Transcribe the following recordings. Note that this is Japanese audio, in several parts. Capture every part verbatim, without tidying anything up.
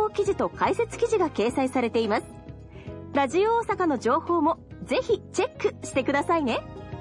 報記事と解説記事が掲載されています。ラジオ大阪の情報もぜひチェックしてくださいね。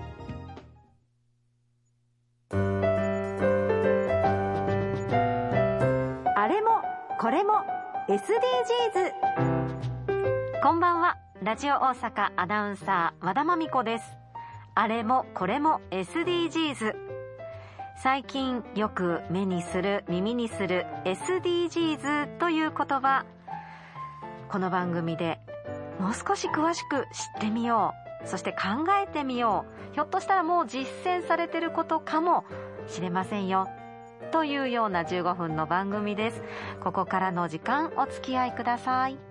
あれもこれも エスディージーズ。 こんばんは。ラジオ大阪アナウンサー和田真美子です。あれもこれも エスディージーズ。最近よく目にする耳にする エスディージーズ という言葉、この番組でもう少し詳しく知ってみよう、そして考えてみよう、ひょっとしたらもう実践されていることかもしれませんよというようなじゅうごふんの番組です。ここからの時間お付き合いください。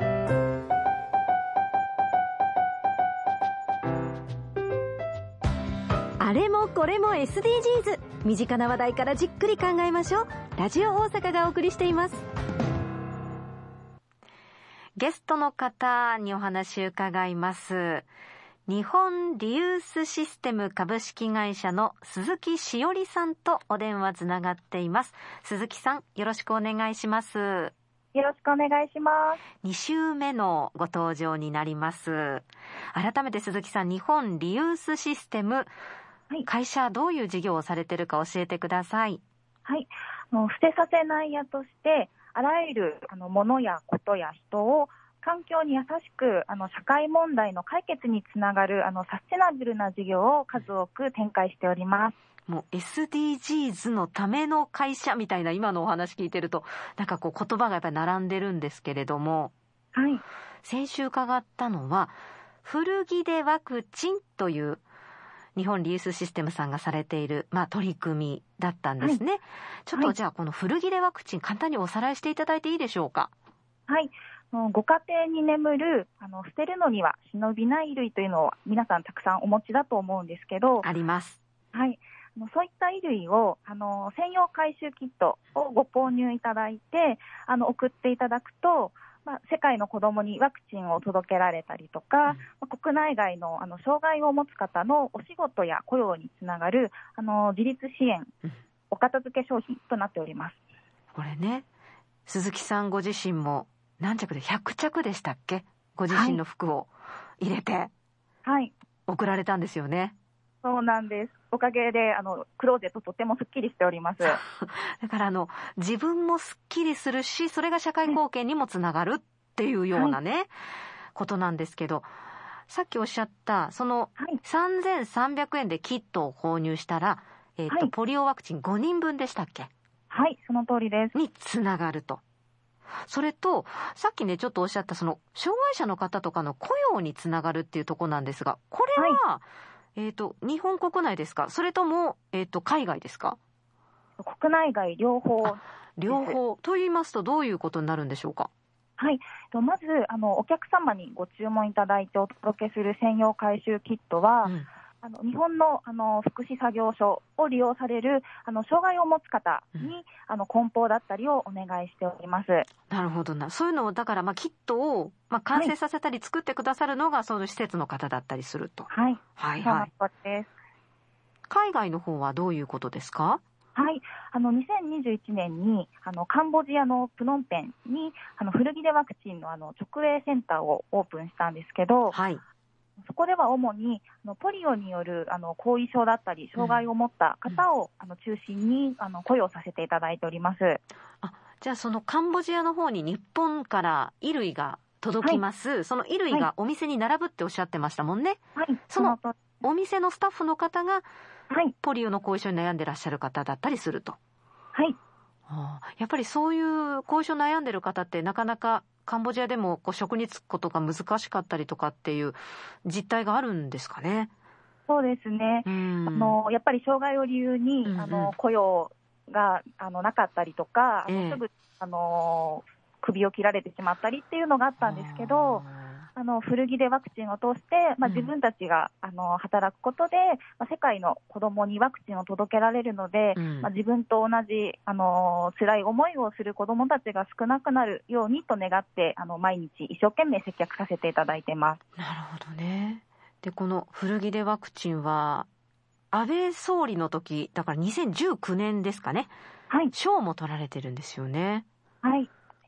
あれもこれも エスディージーズ。身近な話題からじっくり考えましょう。ラジオ大阪がお送りしています。 ゲストの方にお話を伺います。日本リユースシステム株式会社の鈴木しおりさんとお電話つながっています。鈴木さん、よろしくお願いします。 よろしくお願いします。 に週目のご登場になります。改めて鈴木さん、日本リユースシステム、はい、会社どういう事業をされているか教えてください。 はい、あの捨てさせない屋としてあらゆるあの物やことや人を環境に優しくあの社会問題の解決につながるあのサステナブルな事業を数多く展開しております。 もう エスディージーズ のための会社みたいな今のお話聞いてるとなんかこう言葉がやっぱり並んでるんですけれども、 はい、 先週伺ったのは古着でワクチンという日本リユースシステムさんがされている、まあ、取り組みだったんですね、はい、ちょっとじゃあこの古着でワクチン簡単におさらいしていただいていいでしょうか。 はい、ご家庭に眠るあの捨てるのには忍びない衣類というのを皆さんたくさんお持ちだと思うんですけど、 あります。 はい、あのそういった衣類をあの専用回収キットをご購入いただいてあの送っていただくと、まあ、世界の子どもにワクチンを届けられたりとか、うん、まあ、国内外 の, あの障害を持つ方のお仕事や雇用につながるあの自立支援、うん、お片付け商品となっております。 これね、鈴木さんご自身も何着でひゃくちゃくでしたっけ、ご自身の服を入れて送られたんですよね。はい、 そうなんです。おかげであのクローゼットとてもすっきりしております。 だからあの自分もすっきりするし、それが社会貢献にもつながるっていうようなね、はい、ことなんですけど、さっきおっしゃったそのさんぜんさんびゃくえんでキットを購入したら、えーとはい、ポリオワクチンごにんぶんでしたっけ。 はい、その通りです。 につながると。それとさっきねちょっとおっしゃったその障害者の方とかの雇用につながるっていうところなんですが、これは、はい、えーと、日本国内ですか、それとも、えーと、海外ですか。 国内外両方。 両方と言いますとどういうことになるんでしょうか。 はい、まずあのお客様にご注文いただいてお届けする専用回収キットは、うん、あの日本 の, あの福祉作業所を利用されるあの障害を持つ方に、うん、あの梱包だったりをお願いしております。 なるほどな。そういうのをだから、まあ、キットを、まあ、完成させたり作ってくださるのが、はい、その施設の方だったりすると。 はい、 はいはい、 そうです。 海外の方はどういうことですか。 はい、あのにせんにじゅういちねんにあのカンボジアのプノンペンにあの古着でワクチン の, あの直営センターをオープンしたんですけど、 はい、 そこでは主にあのポリオによるあの後遺症だったり障害を持った方を、うん、あの中心にあの雇用させていただいております。 あ、じゃあそのカンボジアの方に日本から衣類が届きます、はい、その衣類がお店に並ぶっておっしゃってましたもんね。 はい、 そのお店のスタッフの方がはい、 ポリオの後遺症に悩んでらっしゃる方だったりすると。 はい、 はあ、やっぱりそういう後遺症悩んでる方ってなかなかカンボジアでもこう職に就くことが難しかったりとかっていう実態があるんですかね。 そうですね、あのやっぱり障害を理由に、うんうん、あの雇用があのなかったりとか、あの、えー、すぐあの首を切られてしまったりっていうのがあったんですけど、あの古着でワクチンを通して、まあ、自分たちが、うん、あの働くことで、まあ、世界の子どもにワクチンを届けられるので、うん、まあ、自分と同じあの辛い思いをする子どもたちが少なくなるようにと願ってあの毎日一生懸命接客させていただいてます。 なるほどね。でこの古着でワクチンは安倍総理の時だからにせんじゅうきゅうねんですかね、 はい、 賞も取られてるんですよね。 はい、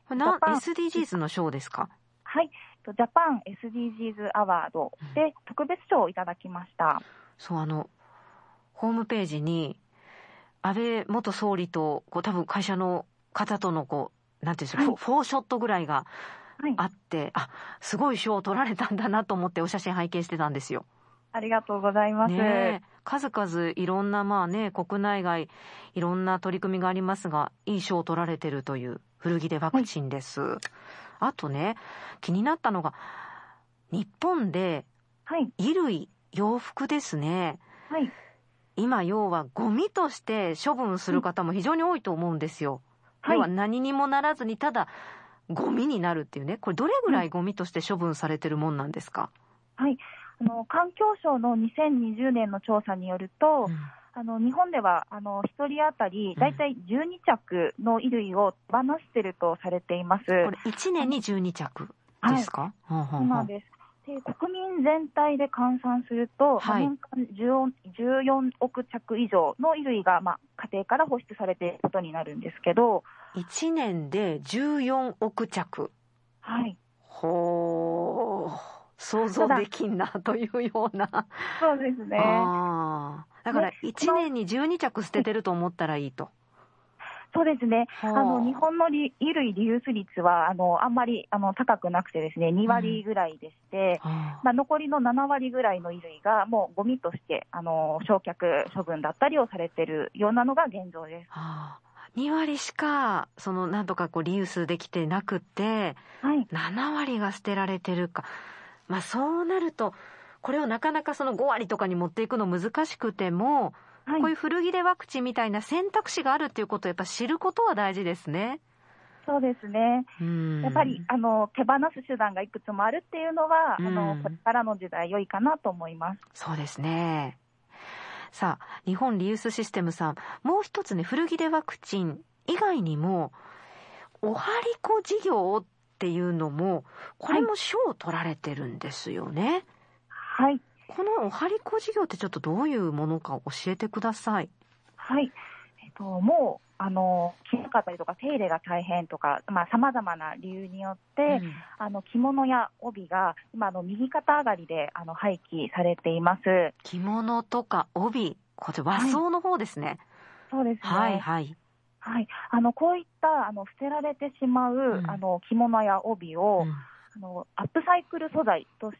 これな エスディージーズ の賞ですか？ はい、ジャパン エスディージーズ アワードで特別賞をいただきました。 そう、あのホームページに安倍元総理とこう多分会社の方とのこうなんていうんですか、はい、フォーショットぐらいがあって、はい、あ、すごい賞を取られたんだなと思ってお写真拝見してたんですよ。 ありがとうございます。 ね、数々いろんなまあね国内外いろんな取り組みがありますが、いい賞を取られてるという古着でワクチンです。はい、あとね、気になったのが日本で衣類、洋服ですね。はい。今要はゴミとして処分する方も非常に多いと思うんですよ。はい、要は何にもならずにただゴミになるっていうね。これどれぐらいゴミとして処分されてるもんなんですか？ はい、あの環境省のにせんにじゅうねんの調査によると、うん、あの日本ではあのひとり当たりだいたいじゅうにちゃくの衣類を手放しているとされています。これいちねんにじゅうにちゃくですか？ はい、そうなんです。で国民全体で換算すると、はい、年間じゅうよんおくちゃく以上の衣類が、まあ、家庭から放出されていることになるんですけど、 いちねんでじゅうよんおくちゃく。 はい。 ほー、想像できんなというような。 そうですね。 あ、だからいちねんにじゅうにちゃく捨ててると思ったらいいと。 そうですね。あの日本の衣類リユース率はあのあんまりあの高くなくてですね、にわりぐらいでして、うん、まあ、残りのななわりぐらいの衣類がもうゴミとしてあの焼却処分だったりをされているようなのが現状です。 はあ、にわりしかそのなんとかこうリユースできてなくて、はい、ななわりが捨てられてるか。まあそうなるとこれをなかなかそのごわりとかに持っていくの難しくても、はい、こういう古着でワクチンみたいな選択肢があるっていうことをやっぱ知ることは大事ですね。 そうですね。うん、やっぱりあの手放す手段がいくつもあるっていうのは、うん、あのこれからの時代良いかなと思います。 そうですね。さあ、日本リユースシステムさん、もう一つね、古着でワクチン以外にもおはりこ事業っていうのもこれも賞を取られてるんですよね。 はい。 このおはりこ事業ってちょっとどういうものか教えてください。 はい。えっと、もう、あの、着なかったりとか、手入れが大変とか、まあ、様々な理由によって、うん、あの、着物や帯が、今、あの、右肩上がりで、あの、廃棄されています。 着物とか帯、これ和装の方ですね。はい、 そうですね。 はい、はい。 はい。あの、こういった、あの、捨てられてしまう、うん、あの、着物や帯を、うん、あの、アップサイクル素材として、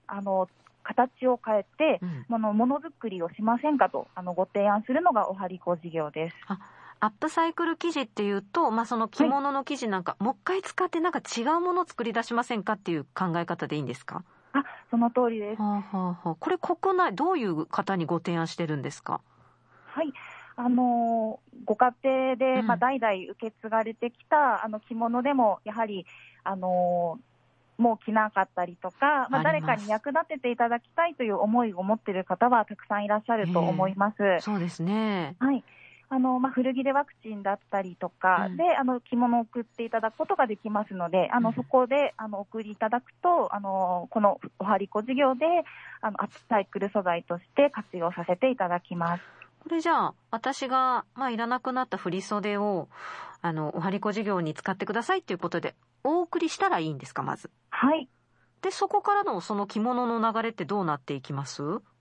あの、形を変えて、うん、あのものづくりをしませんかとあのご提案するのがおはりこ事業です。 あ、アップサイクル生地っていうと、まあ、その着物の生地なんか、はい、もう一回使ってなんか違うものを作り出しませんかっていう考え方でいいんですか？ あ、その通りです。 はあはあはあ、これ国内どういう方にご提案してるんですか？ はい、あのご家庭で、うん、まあ、代々受け継がれてきたあの着物でもやはりあのもう着なかったりとか、まあ、誰かに役立てていただきたいという思いを持っている方はたくさんいらっしゃると思います。 そうですね。 はい。あの、まあ、古着でワクチンだったりとかで、うん、あの、着物を送っていただくことができますので、あの、うん、そこで、あの、送りいただくと、あの、このおはりこ事業で、あの、アップサイクル素材として活用させていただきます。 これじゃあ、私が、まあ、いらなくなった振袖を、あの、おはりこ事業に使ってくださいということで、お送りしたらいいんですか、まず。 はい。 で、そこからのその着物の流れってどうなっていきます？ はい。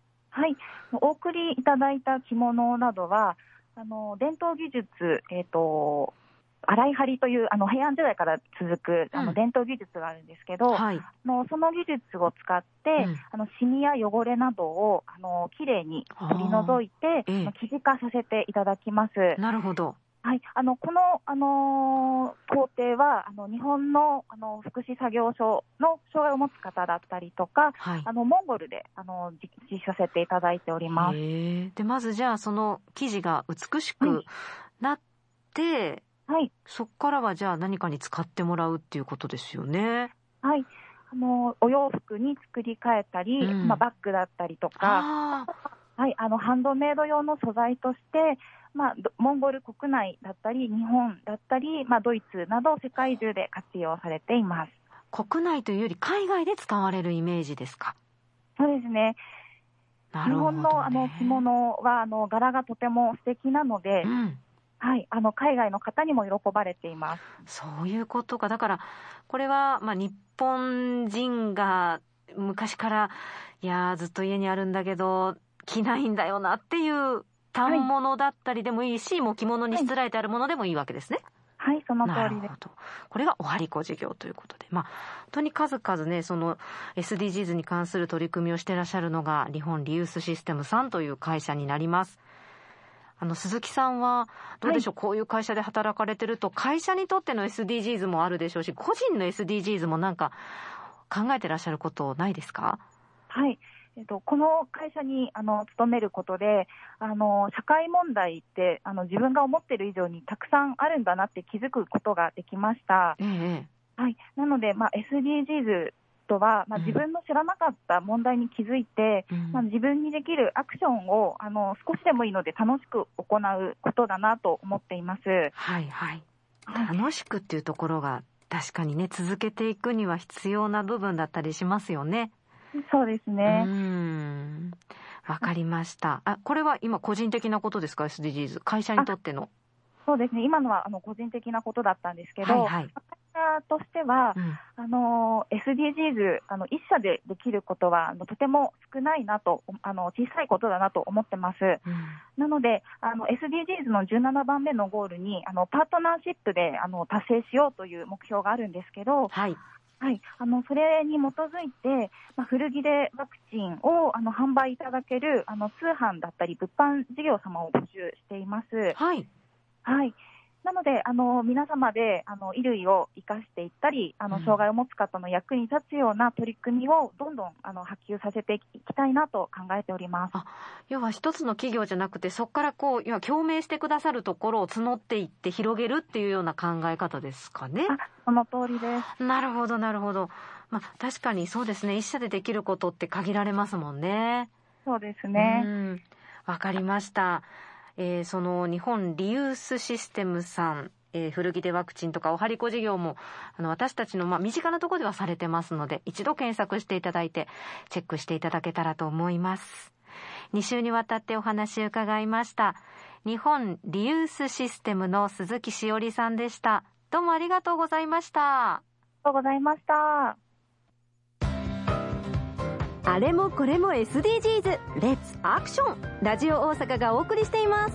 お送りいただいた着物などは、あの、伝統技術、えっと、洗い張りという、あの、平安時代から続く、あの、伝統技術があるんですけど、うん、はい、あのその技術を使って、うん、あの、シミや汚れなどを、あの、きれいに取り除いて、ええ、生地化させていただきます。 なるほど。 はい、あのこの、あのー、工程はあの日本の、あの福祉作業所の障害を持つ方だったりとか、はい、あのモンゴルであの実施させていただいております。 へでまずじゃあその生地が美しくなって、はい、そこからはじゃあ何かに使ってもらうっていうことですよね。 はい、あのお洋服に作り変えたり、うん、まあ、バッグだったりとか、はい、あのハンドメイド用の素材として、まあ、モンゴル国内だったり日本だったり、まあ、ドイツなど世界中で活用されています。 国内というより海外で使われるイメージですか？ そうですね。 なるほどね。 日本のあの着物はあの柄がとても素敵なので、うん、 はい、あの海外の方にも喜ばれています。 そういうことか。だからこれは、まあ、日本人が昔からいやずっと家にあるんだけど着ないんだよなっていう反物だったりでもいいし、はい、もう着物にしつらえてあるものでもいいわけですね。 はい、はい、その通りです。 これがおはりこ事業ということで、まあ、本当に数々ね、その エスディージーズ に関する取り組みをしていらっしゃるのが日本リユースシステムさんという会社になります。あの鈴木さんはどうでしょう、はい、こういう会社で働かれてると会社にとっての エスディージーズ もあるでしょうし、個人の エスディージーズ もなんか考えてらっしゃることないですか？ はい、えっと、この会社にあの勤めることであの社会問題ってあの自分が思っている以上にたくさんあるんだなって気づくことができました。ええ、はい、なので、まあ、エスディージーズとは、まあ、自分の知らなかった問題に気づいて、うん、まあ、自分にできるアクションをあの少しでもいいので楽しく行うことだなと思っています。 はいはい、楽しくっていうところが確かにね、続けていくには必要な部分だったりしますよね。 そうですね。 うーん、わかりました。あ、これは今個人的なことですか？ エスディージーズ 会社にとっての。 そうですね、今のはあの個人的なことだったんですけど、はいはい、会社としては、うん、あの エスディージーズ あの一社でできることはあのとても少ないなと、あの小さいことだなと思ってます。うん、なのであの エスディージーズ のじゅうななばんめのゴールにあのパートナーシップであの達成しようという目標があるんですけど、はいはい、あのそれに基づいて、まあ、古着でワクチンをあの販売いただけるあの通販だったり物販事業様を募集しています。はいはい、なのであの皆様であの衣類を生かしていったり、あの障害を持つ方の役に立つような取り組みをどんどんあの波及させていきたいなと考えております。 あ、要は一つの企業じゃなくて、そこからこう要は共鳴してくださるところを募っていって広げるっていうような考え方ですかね。 あ、その通りです。 なるほどなるほど。まあ、確かにそうですね、一社でできることって限られますもんね。 そうですね。 うん、わかりました。えー、その日本リユースシステムさん、えー、古着でワクチンとかおはりこ事業もあの私たちのまあ身近なところではされてますので、一度検索していただいてチェックしていただけたらと思います。に週にわたってお話伺いました日本リユースシステムの鈴木しおりさんでした。どうもありがとうございました。 ありがとうございました。 あれもこれも エスディージーズ レッツアクション、ラジオ大阪がお送りしています。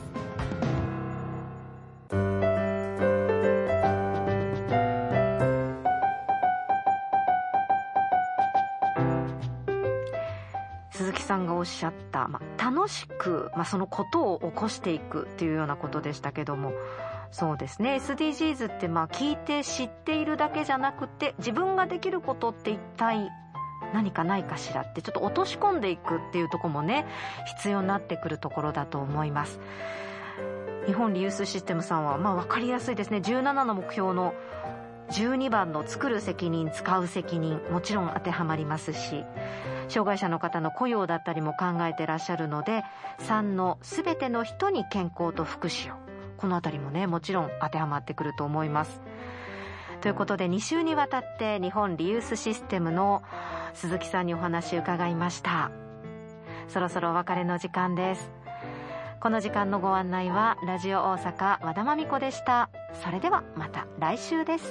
鈴木さんがおっしゃった、まあ、楽しく、まあ、そのことを起こしていくっていうようなことでしたけども、そうですね、 エスディージーズ ってまあ聞いて知っているだけじゃなくて、自分ができることって一体何かないかしらってちょっと落とし込んでいくっていうところもね、必要になってくるところだと思います。日本リユースシステムさんはまあ分かりやすいですね。じゅうななの目標のじゅうにばんの作る責任使う責任、もちろん当てはまりますし、障害者の方の雇用だったりも考えてらっしゃるので、さんのすべての人に健康と福祉を、このあたりもねもちろん当てはまってくると思います。ということでに週にわたって日本リユースシステムの鈴木さんにお話を伺いました。そろそろお別れの時間です。この時間のご案内はラジオ大阪和田真美子でした。それではまた来週です。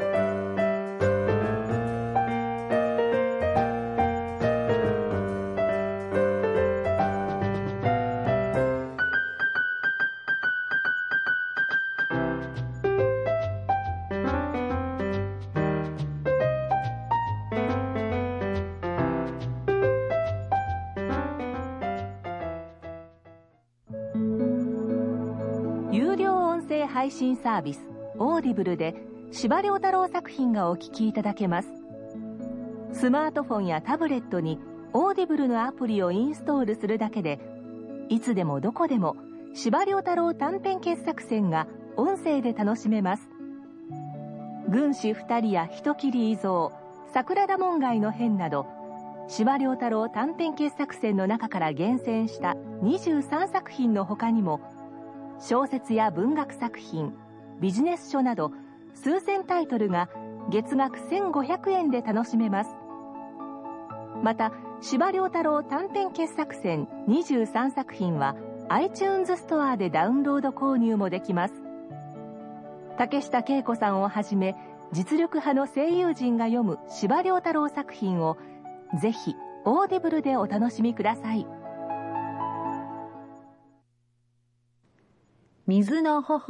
配信サービスオーディブルで司馬遼太郎作品がお聞きいただけます。スマートフォンやタブレットにオーディブルのアプリをインストールするだけで、いつでもどこでも司馬遼太郎短編傑作選が音声で楽しめます。軍師二人や人斬り遺蔵、桜田門外の変など、司馬遼太郎短編傑作選の中から厳選したにじゅうさんさく品の他にも、小説や文学作品、ビジネス書など数千タイトルが月額せんごひゃくえんで楽しめます。また司馬遼太郎短編傑作選にじゅうさんさく品は iTunes ストアでダウンロード購入もできます。竹下恵子さんをはじめ実力派の声優陣が読む司馬遼太郎作品をぜひオーディブルでお楽しみください。 水の頬